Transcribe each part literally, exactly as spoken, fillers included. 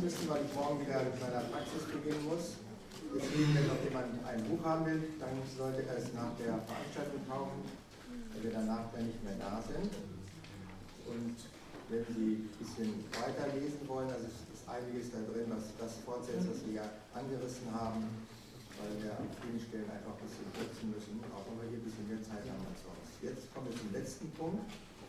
aufpassen müssen, weil ich morgen wieder mit meiner Praxis beginnen muss. Deswegen, wenn noch jemand ein Buch haben will, dann sollte er es nach der Veranstaltung kaufen, weil wir danach dann nicht mehr da sind. Und wenn Sie ein bisschen weiterlesen wollen, also es ist einiges da drin, was das fortsetzt, was wir ja angerissen haben, weil wir an vielen Stellen einfach ein bisschen kürzen müssen, auch wenn wir hier ein bisschen mehr Zeit haben als sonst. Jetzt kommen wir zum letzten Punkt.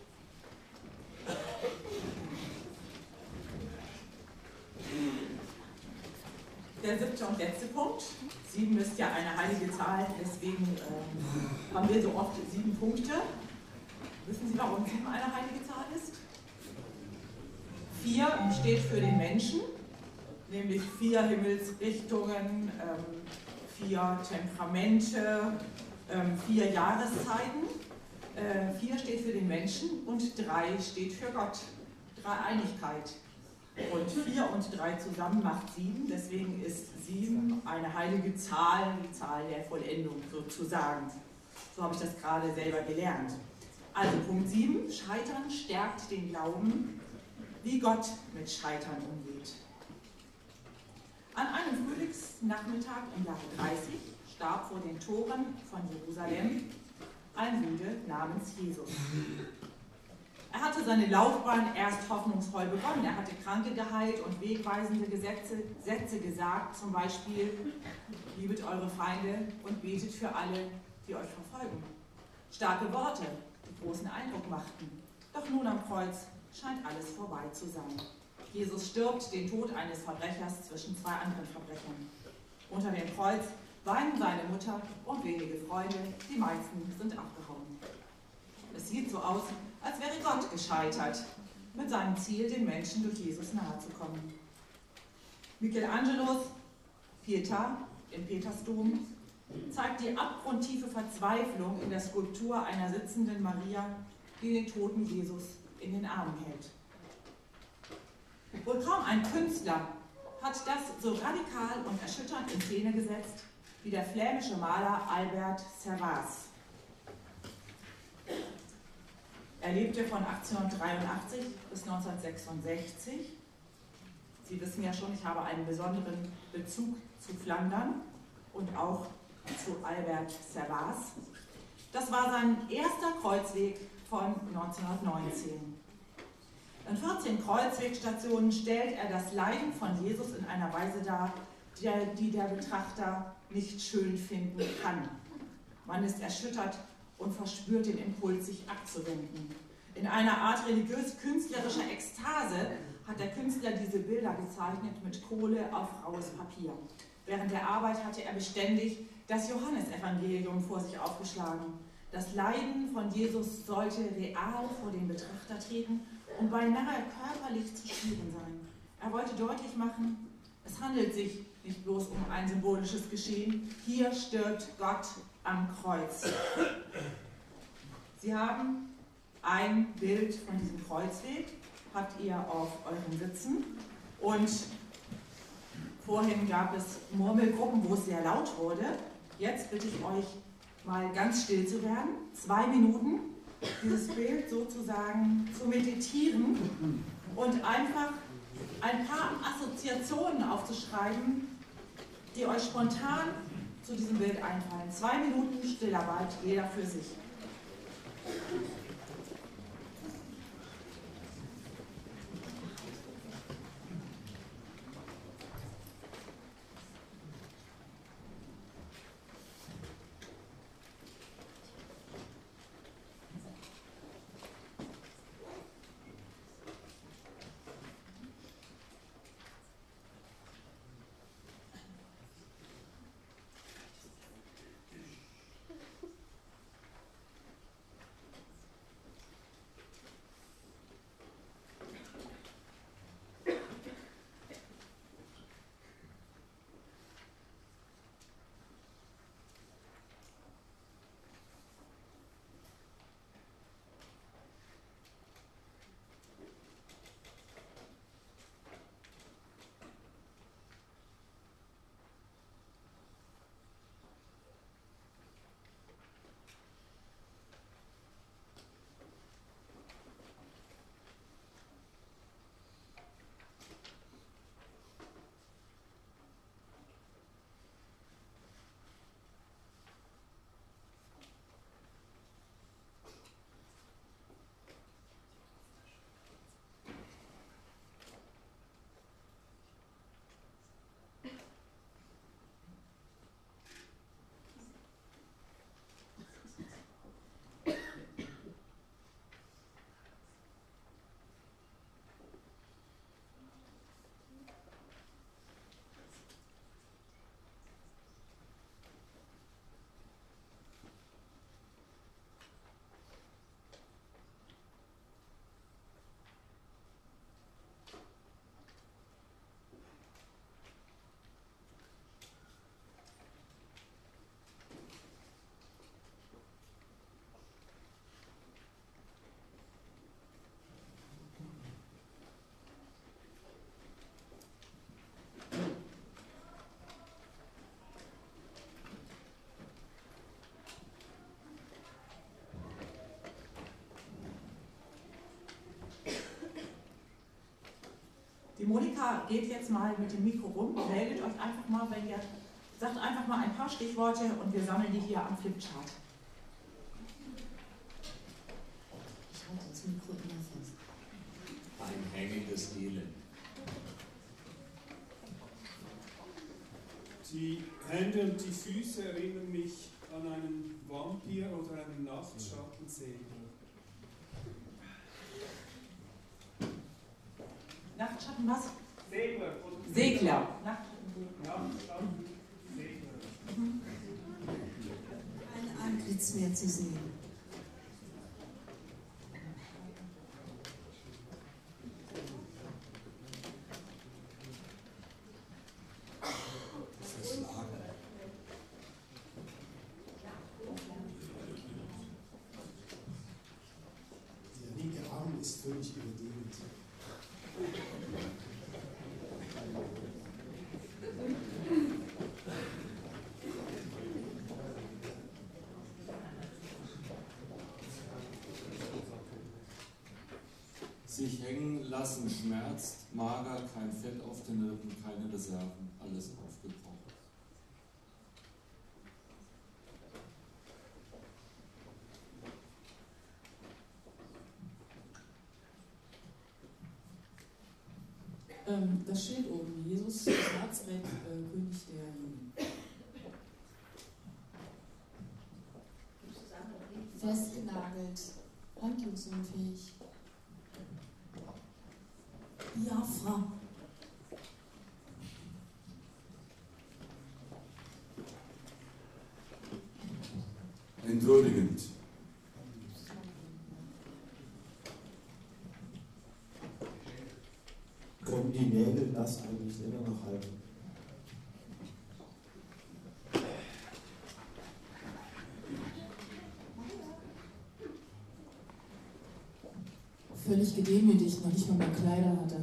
Der siebte und letzte Punkt. Sieben ist ja eine heilige Zahl, deswegen ähm, haben wir so oft sieben Punkte. Wissen Sie, warum sieben eine heilige Zahl ist? Vier steht für den Menschen, nämlich vier Himmelsrichtungen, ähm, vier Temperamente, ähm, vier Jahreszeiten. Äh, vier steht für den Menschen und drei steht für Gott. Dreieinigkeit. Und vier und drei zusammen macht sieben, deswegen ist sieben eine heilige Zahl, die Zahl der Vollendung sozusagen. So habe ich das gerade selber gelernt. Also Punkt sieben, Scheitern stärkt den Glauben, wie Gott mit Scheitern umgeht. An einem Frühlingsnachmittag im Jahre dreißig starb vor den Toren von Jerusalem ein Jude namens Jesus. Er hatte seine Laufbahn erst hoffnungsvoll begonnen. Er hatte Kranke geheilt und wegweisende Gesetze, Sätze gesagt, zum Beispiel, liebet eure Feinde und betet für alle, die euch verfolgen. Starke Worte, die großen Eindruck machten. Doch nun am Kreuz scheint alles vorbei zu sein. Jesus stirbt den Tod eines Verbrechers zwischen zwei anderen Verbrechern. Unter dem Kreuz weinen seine Mutter und wenige Freunde, die meisten sind abgehauen. Es sieht so aus, als wäre Gott gescheitert, mit seinem Ziel, den Menschen durch Jesus nahezukommen. Michelangelos Pietà im Petersdom zeigt die abgrundtiefe Verzweiflung in der Skulptur einer sitzenden Maria, die den toten Jesus in den Armen hält. Wohl kaum ein Künstler hat das so radikal und erschütternd in Szene gesetzt wie der flämische Maler Albert Servas. Er lebte von achtzehnhundertdreiundachtzig bis neunzehnhundertsechsundsechzig. Sie wissen ja schon, ich habe einen besonderen Bezug zu Flandern und auch zu Albert Servas. Das war sein erster Kreuzweg von neunzehnhundertneunzehn. In vierzehn Kreuzwegstationen stellt er das Leiden von Jesus in einer Weise dar, die der Betrachter nicht schön finden kann. Man ist erschüttert und verspürt den Impuls, sich abzuwenden. In einer Art religiös-künstlerischer Ekstase hat der Künstler diese Bilder gezeichnet mit Kohle auf raues Papier. Während der Arbeit hatte er beständig das Johannesevangelium vor sich aufgeschlagen. Das Leiden von Jesus sollte real vor den Betrachter treten und beinahe körperlich zu spüren sein. Er wollte deutlich machen, es handelt sich nicht bloß um ein symbolisches Geschehen, hier stirbt Gott am Kreuz. Sie haben ein Bild von diesem Kreuzweg, habt ihr auf euren Sitzen, und vorhin gab es Murmelgruppen, wo es sehr laut wurde. Jetzt bitte ich euch mal ganz still zu werden, zwei Minuten dieses Bild sozusagen zu meditieren und einfach ein paar Assoziationen aufzuschreiben, die euch spontan zu diesem Bild einfallen. Zwei Minuten Stillarbeit, jeder für sich. Die Monika geht jetzt mal mit dem Mikro rum, meldet euch einfach mal, wenn ihr, sagt einfach mal ein paar Stichworte und wir sammeln die hier am Flipchart. Ich halte das Mikro immer fest. Ein hängendes Elend. Die Hände und die Füße erinnern mich an einen Vampir oder einen Nachtschattensegler. Nachtschatten was? Segler. Segler. Nachtschattensegler. Mhm. Ein Antlitz mehr zu sehen. Der linke Arm ist völlig überdehnt. Sich hängen lassen schmerzt, mager, kein Fett auf den Rippen, keine Reserven, alles aufgebraucht. Ähm, das Schild oben, Jesus Nazareth, äh, König der Juden. Festgenagelt, handlungsunfähig. Biafra. Entwürdigend. Können die Nägel das eigentlich länger noch halten? Völlig gedemütigt, noch nicht mal mehr Kleider hatte.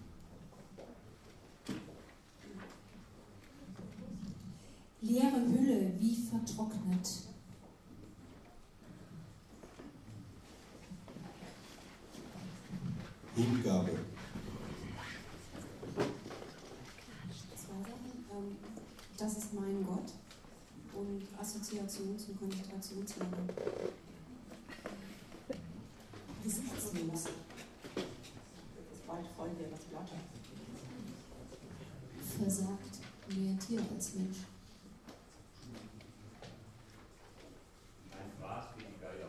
Leere Hülle, wie vertrocknet. Hingabe. Zwei Sachen. Ähm, das ist mein Gott und Assoziations- und Konzentrationslage. Gesichtslos. Das ist bald voll hier, das Blatt. Versagt. Mehr Tier als Mensch. Ein Fraß wie die Geier.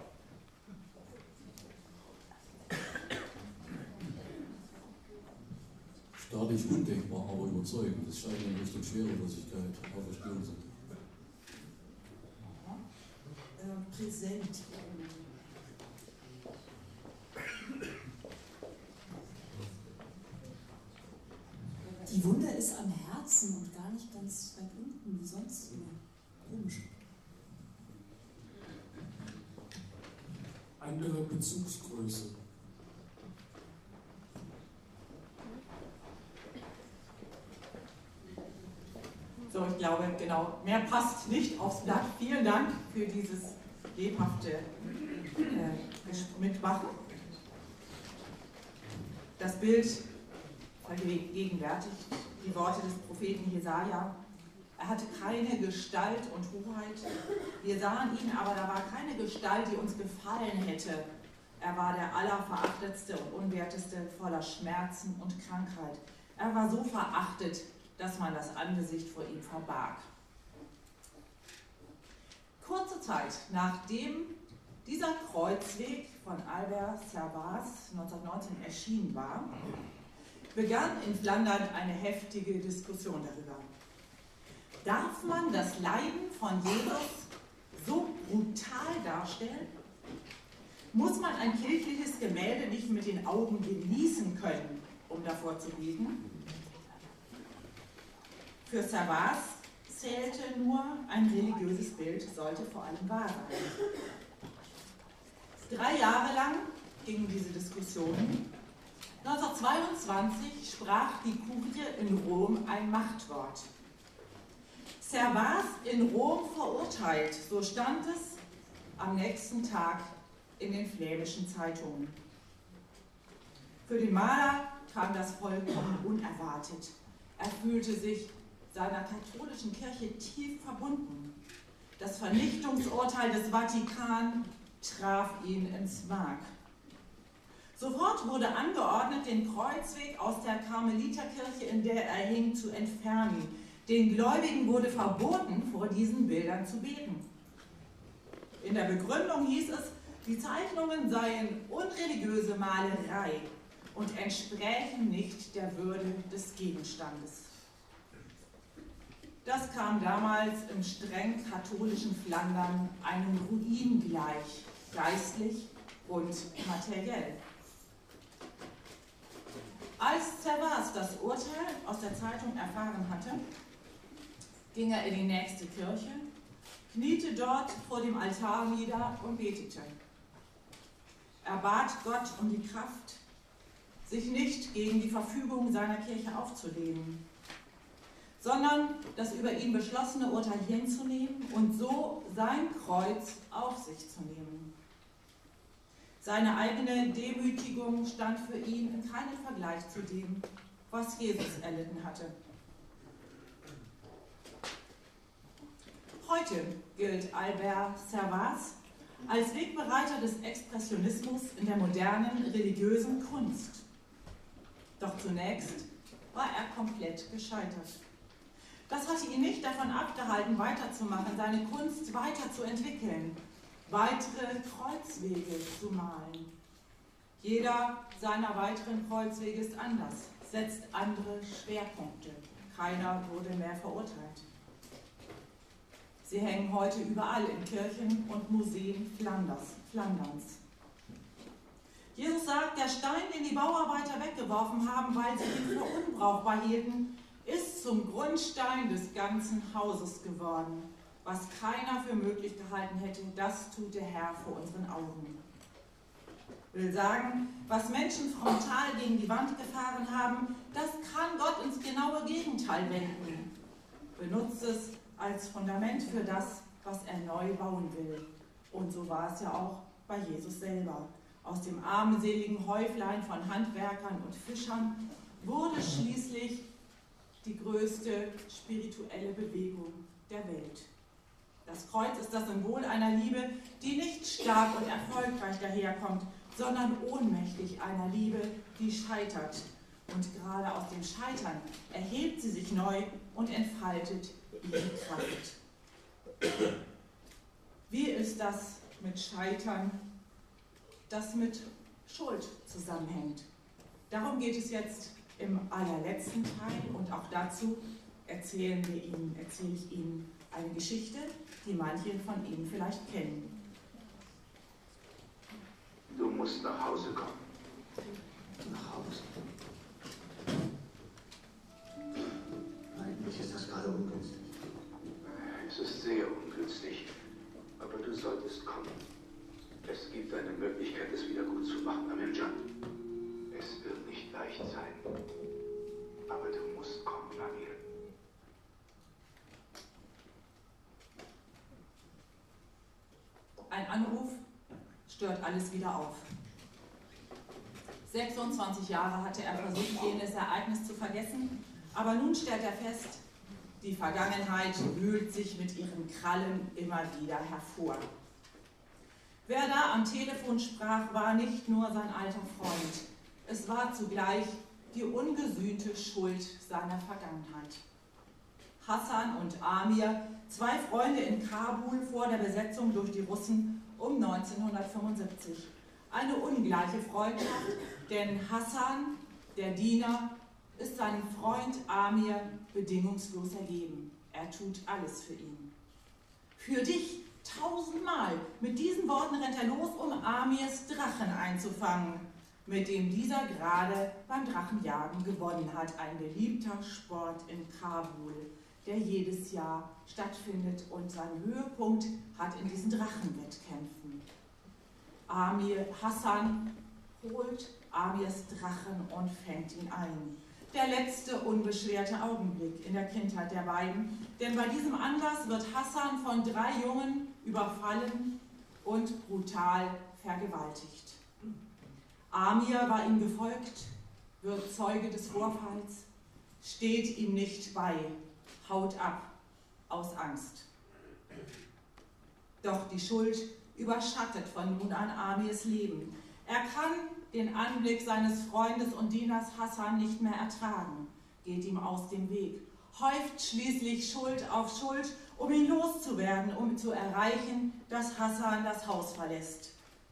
Staatlich undenkbar, aber überzeugend. Das scheint in Richtung Schwerelosigkeit, Auferstehung. Äh, präsent. Die Wunde ist am Herzen und gar nicht ganz weit unten, wie sonst immer. Komisch. Andere Bezugsgröße. So, ich glaube, genau, mehr passt nicht aufs Blatt. Vielen Dank für dieses lebhafte äh, Mitmachen. Das Bild vergegenwärtigt die Worte des Propheten Jesaja. Er hatte keine Gestalt und Hoheit. Wir sahen ihn, aber da war keine Gestalt, die uns gefallen hätte. Er war der Allerverachtetste und Unwerteste, voller Schmerzen und Krankheit. Er war so verachtet, dass man das Angesicht vor ihm verbarg. Kurze Zeit nachdem dieser Kreuzweg von Albert Servas neunzehnhundertneunzehn erschienen war, begann in Flandern eine heftige Diskussion darüber. Darf man das Leiden von Jesus so brutal darstellen? Muss man ein kirchliches Gemälde nicht mit den Augen genießen können, um davor zu beten? Für Servas zählte nur, ein religiöses Bild sollte vor allem wahr sein. Drei Jahre lang gingen diese Diskussionen. neunzehnhundertzweiundzwanzig sprach die Kurie in Rom ein Machtwort. Servas in Rom verurteilt, so stand es am nächsten Tag in den flämischen Zeitungen. Für den Maler kam das vollkommen unerwartet. Er fühlte sich seiner katholischen Kirche tief verbunden. Das Vernichtungsurteil des Vatikan traf ihn ins Mark. Sofort wurde angeordnet, den Kreuzweg aus der Karmeliterkirche, in der er hing, zu entfernen. Den Gläubigen wurde verboten, vor diesen Bildern zu beten. In der Begründung hieß es, die Zeichnungen seien unreligiöse Malerei und entsprächen nicht der Würde des Gegenstandes. Das kam damals im streng katholischen Flandern einem Ruin gleich, geistlich und materiell. Als Servas das Urteil aus der Zeitung erfahren hatte, ging er in die nächste Kirche, kniete dort vor dem Altar nieder und betete. Er bat Gott um die Kraft, sich nicht gegen die Verfügung seiner Kirche aufzulehnen, sondern das über ihn beschlossene Urteil hinzunehmen und so sein Kreuz auf sich zu nehmen. Seine eigene Demütigung stand für ihn in keinem Vergleich zu dem, was Jesus erlitten hatte. Heute gilt Albert Servas als Wegbereiter des Expressionismus in der modernen religiösen Kunst. Doch zunächst war er komplett gescheitert. Das hatte ihn nicht davon abgehalten, weiterzumachen, seine Kunst weiterzuentwickeln, weitere Kreuzwege zu malen. Jeder seiner weiteren Kreuzwege ist anders, setzt andere Schwerpunkte. Keiner wurde mehr verurteilt. Sie hängen heute überall in Kirchen und Museen Flanders, Flanderns. Jesus sagt, der Stein, den die Bauarbeiter weggeworfen haben, weil sie ihn für unbrauchbar hielten, ist zum Grundstein des ganzen Hauses geworden. Was keiner für möglich gehalten hätte, das tut der Herr vor unseren Augen. Will sagen, was Menschen frontal gegen die Wand gefahren haben, das kann Gott ins genaue Gegenteil wenden. Benutzt es als Fundament für das, was er neu bauen will. Und so war es ja auch bei Jesus selber. Aus dem armseligen Häuflein von Handwerkern und Fischern wurde schließlich die größte spirituelle Bewegung der Welt. Das Kreuz ist das Symbol einer Liebe, die nicht stark und erfolgreich daherkommt, sondern ohnmächtig einer Liebe, die scheitert. Und gerade aus dem Scheitern erhebt sie sich neu und entfaltet ihre Kraft. Wie ist das mit Scheitern, das mit Schuld zusammenhängt? Darum geht es jetzt im allerletzten Teil und auch dazu erzählen wir Ihnen, erzähle ich Ihnen eine Geschichte, die manche von Ihnen vielleicht kennen. Du musst nach Hause kommen. Nach Hause? Eigentlich ist das gerade ungünstig. Es ist sehr ungünstig, aber du solltest kommen. Es gibt eine Möglichkeit, es wieder gut zu machen, Amirjan. Es wird nicht leicht sein, aber du musst kommen, Amir. Ein Anruf stört alles wieder auf. sechsundzwanzig Jahre hatte er versucht, jenes Ereignis zu vergessen, aber nun stellt er fest, die Vergangenheit wühlt sich mit ihren Krallen immer wieder hervor. Wer da am Telefon sprach, war nicht nur sein alter Freund, es war zugleich die ungesühnte Schuld seiner Vergangenheit. Hassan und Amir, zwei Freunde in Kabul vor der Besetzung durch die Russen um neunzehnhundertfünfundsiebzig. Eine ungleiche Freundschaft, denn Hassan, der Diener, ist seinem Freund Amir bedingungslos ergeben. Er tut alles für ihn. Für dich tausendmal. Mit diesen Worten rennt er los, um Amirs Drachen einzufangen, mit dem dieser gerade beim Drachenjagen gewonnen hat. Ein beliebter Sport in Kabul, der jedes Jahr stattfindet und seinen Höhepunkt hat in diesen Drachenwettkämpfen. Amir Hassan holt Amirs Drachen und fängt ihn ein. Der letzte unbeschwerte Augenblick in der Kindheit der beiden, denn bei diesem Anlass wird Hassan von drei Jungen überfallen und brutal vergewaltigt. Amir war ihm gefolgt, wird Zeuge des Vorfalls, steht ihm nicht bei, haut ab, aus Angst. Doch die Schuld überschattet von nun an Amirs Leben. Er kann den Anblick seines Freundes und Dieners Hassan nicht mehr ertragen, geht ihm aus dem Weg, häuft schließlich Schuld auf Schuld, um ihn loszuwerden, um zu erreichen, dass Hassan das Haus verlässt.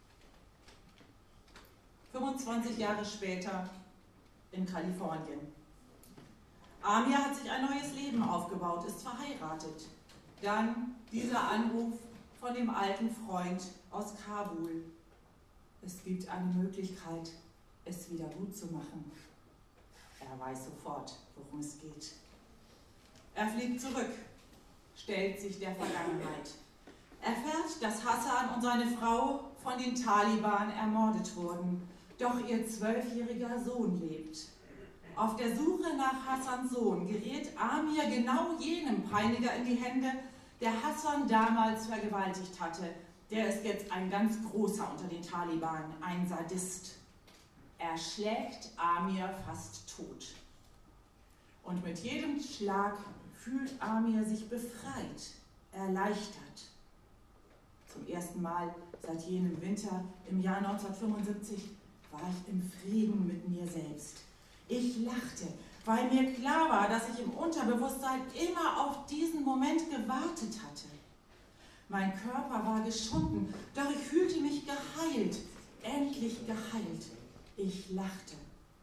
fünfundzwanzig Jahre später in Kalifornien. Amir hat sich ein neues Leben aufgebaut, ist verheiratet. Dann dieser Anruf von dem alten Freund aus Kabul. Es gibt eine Möglichkeit, es wieder gut zu machen. Er weiß sofort, worum es geht. Er fliegt zurück, stellt sich der Vergangenheit. Erfährt, dass Hassan und seine Frau von den Taliban ermordet wurden, doch ihr zwölfjähriger Sohn lebt. Auf der Suche nach Hassans Sohn gerät Amir genau jenem Peiniger in die Hände, der Hassan damals vergewaltigt hatte. Der ist jetzt ein ganz großer unter den Taliban, ein Sadist. Er schlägt Amir fast tot. Und mit jedem Schlag fühlt Amir sich befreit, erleichtert. Zum ersten Mal seit jenem Winter im Jahr neunzehnhundertfünfundsiebzig war ich im Frieden mit mir selbst. Ich lachte, weil mir klar war, dass ich im Unterbewusstsein immer auf diesen Moment gewartet hatte. Mein Körper war geschunden, doch ich fühlte mich geheilt, endlich geheilt. Ich lachte.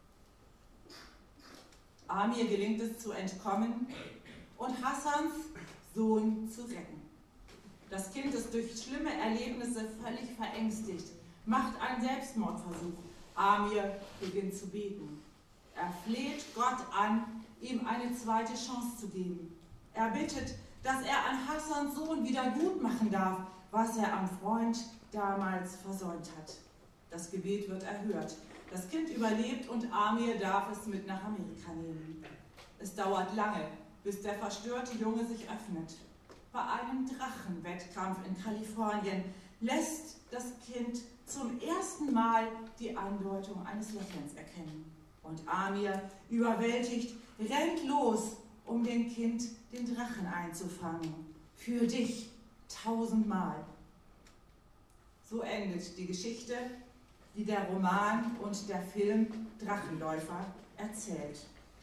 Amir gelingt es zu entkommen und Hassans Sohn zu retten. Das Kind ist durch schlimme Erlebnisse völlig verängstigt, macht einen Selbstmordversuch. Amir beginnt zu beten. Er fleht Gott an, ihm eine zweite Chance zu geben. Er bittet, dass er an Hassans Sohn wieder gut machen darf, was er am Freund damals versäumt hat. Das Gebet wird erhört. Das Kind überlebt und Amir darf es mit nach Amerika nehmen. Es dauert lange, bis der verstörte Junge sich öffnet. Bei einem Drachenwettkampf in Kalifornien lässt das Kind zum ersten Mal die Andeutung eines Lächelns erkennen. Und Amir, überwältigt, rennt los, um dem Kind den Drachen einzufangen. Für dich tausendmal. So endet die Geschichte, die der Roman und der Film Drachenläufer erzählt.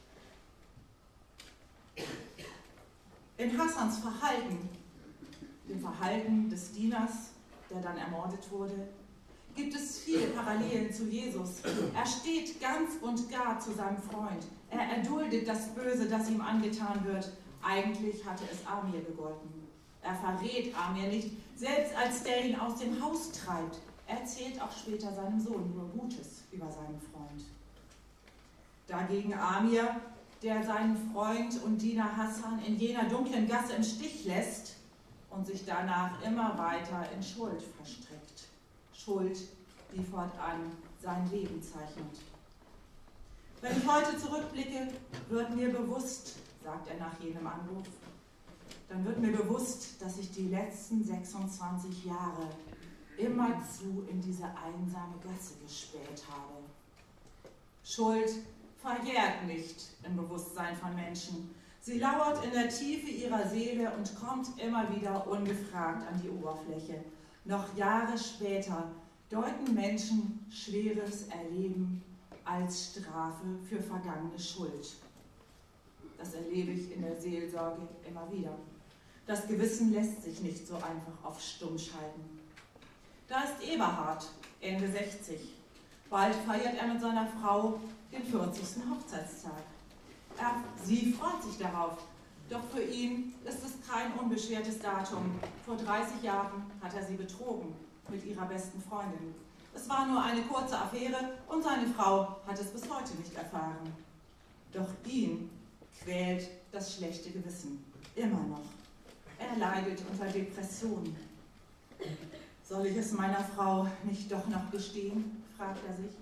In Hassans Verhalten, dem Verhalten des Dieners, der dann ermordet wurde, gibt es viele Parallelen zu Jesus. Er steht ganz und gar zu seinem Freund. Er erduldet das Böse, das ihm angetan wird. Eigentlich hatte es Amir gegolten. Er verrät Amir nicht, selbst als der ihn aus dem Haus treibt. Er erzählt auch später seinem Sohn nur Gutes über seinen Freund. Dagegen Amir, der seinen Freund und Diener Hassan in jener dunklen Gasse im Stich lässt und sich danach immer weiter in Schuld verstrickt. Schuld, die fortan sein Leben zeichnet. Wenn ich heute zurückblicke, wird mir bewusst, sagt er nach jenem Anruf, dann wird mir bewusst, dass ich die letzten sechsundzwanzig Jahre immerzu in diese einsame Gasse gespäht habe. Schuld verjährt nicht im Bewusstsein von Menschen. Sie lauert in der Tiefe ihrer Seele und kommt immer wieder ungefragt an die Oberfläche. Noch Jahre später deuten Menschen schweres Erleben als Strafe für vergangene Schuld. Das erlebe ich in der Seelsorge immer wieder. Das Gewissen lässt sich nicht so einfach auf stumm schalten. Da ist Eberhard, Ende sechzig. Bald feiert er mit seiner Frau den vierzigsten Hochzeitstag. Er, sie freut sich darauf, doch für ihn ist es kein unbeschwertes Datum. Vor dreißig Jahren hat er sie betrogen mit ihrer besten Freundin. Es war nur eine kurze Affäre und seine Frau hat es bis heute nicht erfahren. Doch ihn quält das schlechte Gewissen immer noch. Er leidet unter Depressionen. Soll ich es meiner Frau nicht doch noch gestehen, fragt er sich.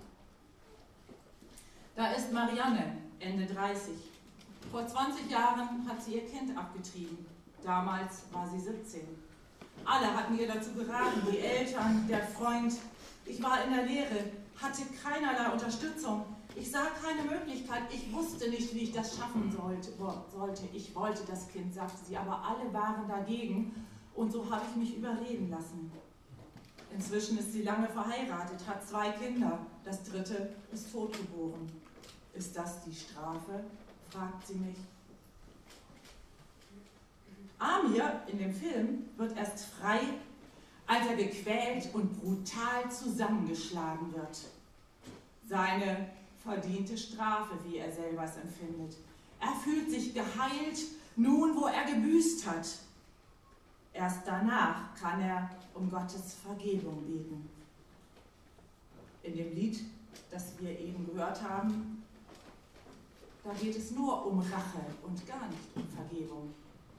Da ist Marianne, Ende dreißig. Vor zwanzig Jahren hat sie ihr Kind abgetrieben. Damals war sie siebzehn. Alle hatten ihr dazu geraten, die Eltern, der Freund. Ich war in der Lehre, hatte keinerlei Unterstützung. Ich sah keine Möglichkeit, ich wusste nicht, wie ich das schaffen sollte. Ich wollte das Kind, sagte sie, aber alle waren dagegen und so habe ich mich überreden lassen. Inzwischen ist sie lange verheiratet, hat zwei Kinder, das dritte ist totgeboren. Ist das die Strafe? Fragt sie mich. Amir in dem Film wird erst frei, als er gequält und brutal zusammengeschlagen wird. Seine verdiente Strafe, wie er selber es empfindet. Er fühlt sich geheilt, nun wo er gebüßt hat. Erst danach kann er um Gottes Vergebung beten. In dem Lied, das wir eben gehört haben, da geht es nur um Rache und gar nicht um Vergebung.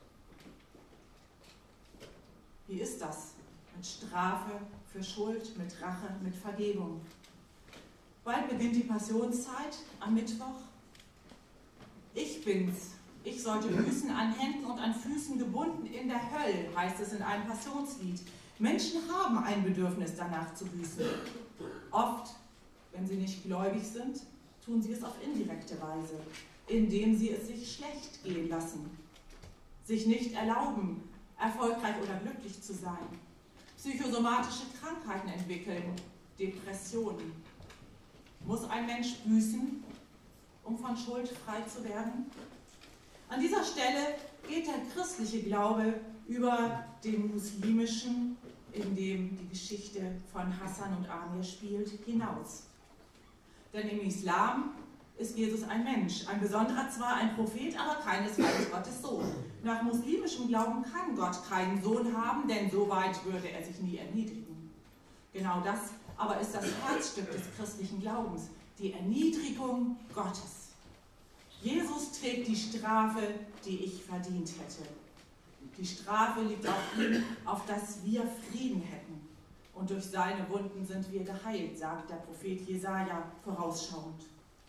Wie ist das mit Strafe für Schuld, mit Rache, mit Vergebung? Bald beginnt die Passionszeit am Mittwoch. Ich bin's. Ich sollte büßen an Händen und an Füßen gebunden in der Hölle, heißt es in einem Passionslied. Menschen haben ein Bedürfnis danach zu büßen. Oft, wenn sie nicht gläubig sind, tun sie es auf indirekte Weise, indem sie es sich schlecht gehen lassen, sich nicht erlauben, erfolgreich oder glücklich zu sein, psychosomatische Krankheiten entwickeln, Depressionen. Muss ein Mensch büßen, um von Schuld frei zu werden? An dieser Stelle geht der christliche Glaube über den muslimischen, in dem die Geschichte von Hassan und Amir spielt, hinaus. Denn im Islam ist Jesus ein Mensch, ein besonderer zwar, ein Prophet, aber keinesfalls Gottes Sohn. Nach muslimischem Glauben kann Gott keinen Sohn haben, denn so weit würde er sich nie erniedrigen. Genau das aber ist das Herzstück des christlichen Glaubens, die Erniedrigung Gottes. Jesus trägt die Strafe, die ich verdient hätte. Die Strafe liegt auf ihm, auf dass wir Frieden hätten. Und durch seine Wunden sind wir geheilt, sagt der Prophet Jesaja vorausschauend.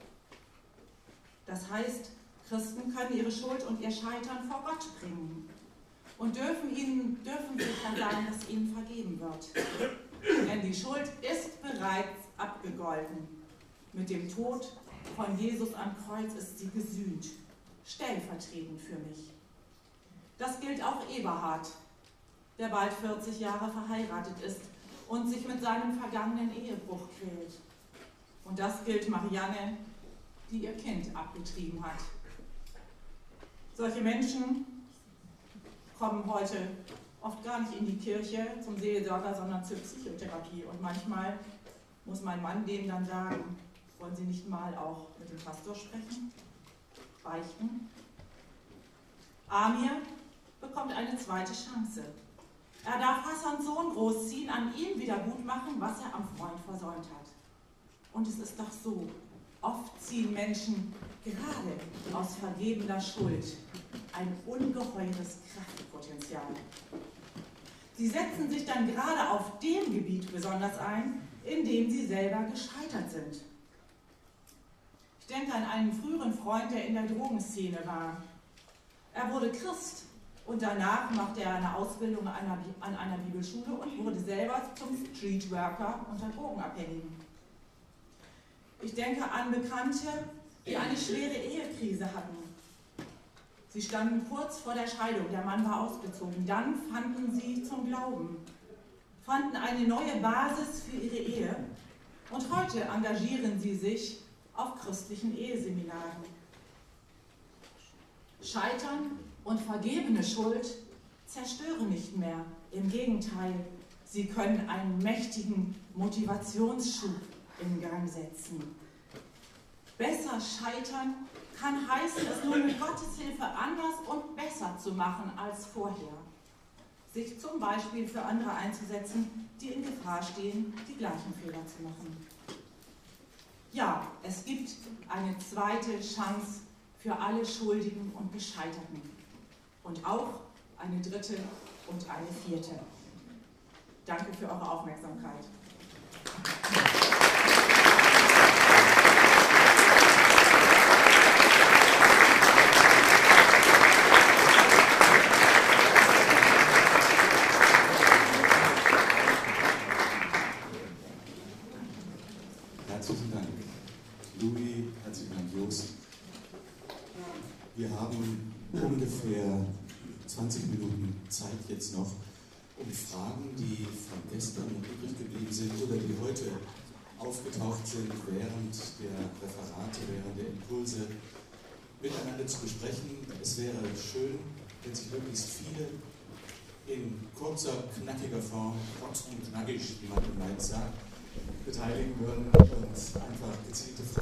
Das heißt, Christen können ihre Schuld und ihr Scheitern vor Gott bringen und dürfen, ihnen, dürfen sicher sein, dass ihnen vergeben wird. Denn die Schuld ist bereits abgegolten. Mit dem Tod von Jesus am Kreuz ist sie gesühnt, stellvertretend für mich. Das gilt auch Eberhard, der bald vierzig Jahre verheiratet ist und sich mit seinem vergangenen Ehebruch quält. Und das gilt Marianne, die ihr Kind abgetrieben hat. Solche Menschen kommen heute oft gar nicht in die Kirche zum Seelsorger, sondern zur Psychotherapie. Und manchmal muss mein Mann denen dann sagen, wollen Sie nicht mal auch mit dem Pastor sprechen? Beichten? Amir bekommt eine zweite Chance. Er darf Hassans Sohn großziehen, an ihm wieder gut machen, was er am Freund versäumt hat. Und es ist doch so, oft ziehen Menschen gerade aus vergebener Schuld ein ungeheures Kraftpotenzial. Sie setzen sich dann gerade auf dem Gebiet besonders ein, in dem sie selber gescheitert sind. Ich denke an einen früheren Freund, der in der Drogenszene war. Er wurde Christ und danach machte er eine Ausbildung an einer Bibelschule und wurde selber zum Streetworker unter Drogenabhängigen. Ich denke an Bekannte, die eine schwere Ehekrise hatten. Sie standen kurz vor der Scheidung, der Mann war ausgezogen. Dann fanden sie zum Glauben, fanden eine neue Basis für ihre Ehe und heute engagieren sie sich auf christlichen Eheseminaren. Scheitern und vergebene Schuld zerstören nicht mehr. Im Gegenteil, sie können einen mächtigen Motivationsschub in Gang setzen. Besser scheitern kann heißen, es nun mit Gottes Hilfe anders und besser zu machen als vorher. Sich zum Beispiel für andere einzusetzen, die in Gefahr stehen, die gleichen Fehler zu machen. Ja, es gibt eine zweite Chance für alle Schuldigen und Gescheiterten. Und auch eine dritte und eine vierte. Danke für eure Aufmerksamkeit. Herzlichen Dank, Louis Wir haben ungefähr zwanzig Minuten Zeit jetzt noch, um Fragen, die von gestern übrig geblieben sind oder die heute aufgetaucht sind während der Referate, während der Impulse, miteinander zu besprechen. Es wäre schön, wenn sich möglichst viele in kurzer, knackiger Form, kurz und knackig, wie man in Mainz sagt, beteiligen würden und einfach gezielte Fragen